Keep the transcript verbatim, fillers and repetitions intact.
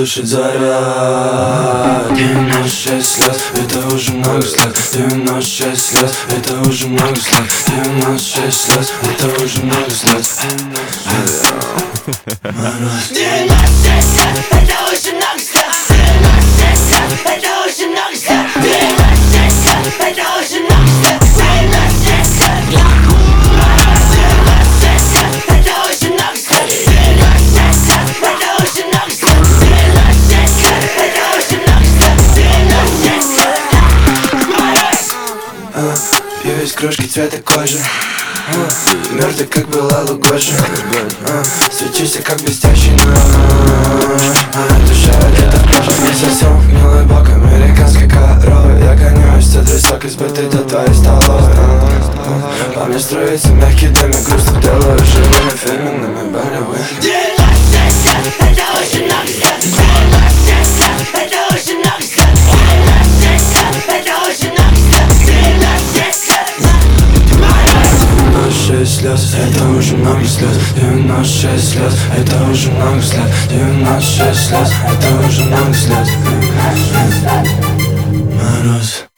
слышать заряд. Девяносто шесть слез, это уже много слез. Девяносто шесть слез, это уже много слез. Девяносто шесть слез, это уже много слез. Мороз. девяносто шесть слез, это уже много слез. девяносто шесть слез, это уже много слез. девяносто шесть слез, это уже много слез. девяносто шесть слез, девяносто шесть слез, это уже много слез. девяносто шесть слез, это уже много слез. девяносто шесть слез, это уже много слез. девяносто шесть слез. Пью из кружки цвета кожи. Мертвый, как была Лугоша. Свечишься, как блестящий нож. Душа одета в кожу. Я сосу гнилой бок американской коровы. Я гонюсь, сотрясок избытый до твоей столовой. По мне строится мягкий домик, грустно делаю живыми фирменными болевыми. девяносто шесть слез, это очень много слез. девяносто шесть слез, это очень много слез. девяносто шесть слез, это очень много слез. девяносто шесть слез. девяносто шесть слез, это уже много слез. девяносто шесть слез, это уже много слез. девяносто шесть слез, это уже много слез. Мороз.